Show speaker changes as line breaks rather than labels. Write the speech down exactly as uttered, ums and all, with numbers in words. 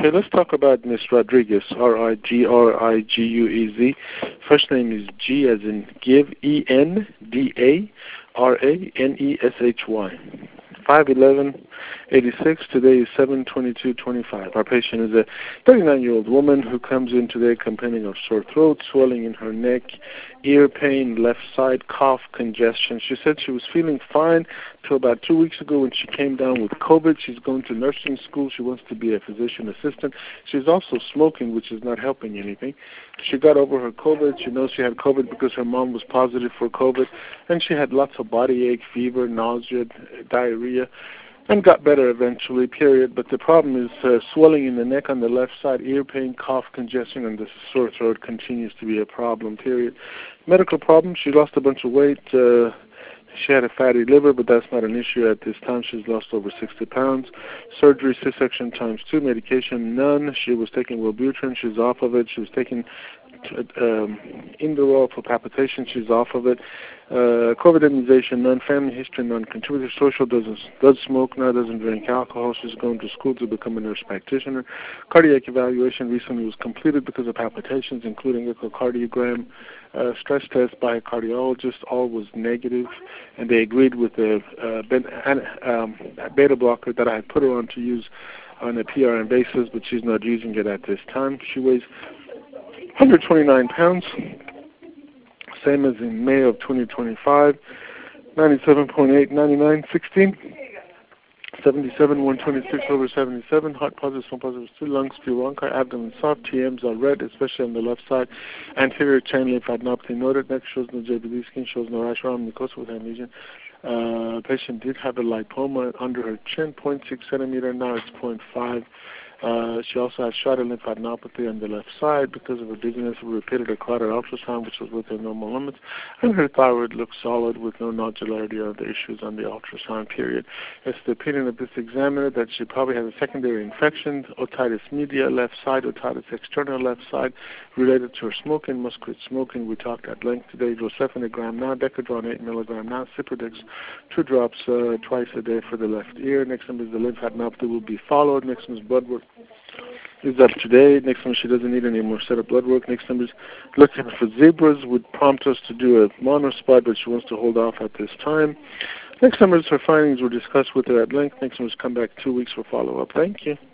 Okay, let's talk about Miss Rodriguez, R I G R I G U E Z. First name is G as in give, E N D A R A N E S H Y. five eleven eighty-six. Today is seven twenty-two twenty-five. Our patient is a thirty-nine-year-old woman who comes in today complaining of sore throat, swelling in her neck, ear pain, left side, cough, congestion. She said she was feeling fine till about two weeks ago when she came down with COVID. She's going to nursing school. She wants to be a physician assistant. She's also smoking, which is not helping anything. She got over her COVID. She knows she had COVID because her mom was positive for COVID, and she had lots of body ache, fever, nausea, diarrhea, and got better eventually, period. But the problem is uh, swelling in the neck on the left side, ear pain, cough, congestion, and the sore throat continues to be a problem, period. Medical problem, she lost a bunch of weight. Uh, she had a fatty liver, but that's not an issue at this time. She's lost over sixty pounds. Surgery, C-section times two. Medication, none. She was taking Wellbutrin. She's off of it. She was taking um, Inderal for palpitation. She's off of it. Uh, COVID immunization, none. Family history, none. Contributor social, doesn't does smoke now, doesn't drink alcohol. She's going to school to become a nurse practitioner. Cardiac evaluation recently was completed because of palpitations, including echocardiogram. Uh, stress test by a cardiologist, all was negative, and they agreed with the uh, ben, um, beta blocker that I had put her on to use on a P R N basis, but she's not using it at this time. She weighs one hundred twenty-nine pounds, same as in May of twenty twenty-five, ninety-seven point eight, ninety-nine, sixteen, seventy-seven, one twenty-six over seventy-seven, heart positive, stone positive, two lungs, few bronchi, abdomen soft, T Ms are red, especially on the left side, anterior chain lymphadenopathy noted, neck shows no J B D, skin shows no rash around mucosa with adhesion. Uh, patient did have a lipoma under her chin, zero point six centimeter, now it's zero point five. Uh, she also had shorter lymphadenopathy on the left side because of her dizziness. We repeated a carotid ultrasound, which was within normal limits, and her thyroid looked solid with no nodularity or other issues on the ultrasound, period. It's the opinion of this examiner that she probably has a secondary infection, otitis media left side, otitis externa left side, related to her smoking, must quit smoking. We talked at length today. Drosephine a gram now, Decadron eight milligram now, Ciprodex two drops uh, twice a day for the left ear. Next one is the lymphadenopathy will be followed. Next one is blood work. Is up today. Next time she doesn't need any more set up blood work. Next time is looking for zebras, would prompt us to do a monospot, but she wants to hold off at this time. Next time is her findings were discussed with her at length. Next time is come back two weeks for follow-up. Thank you.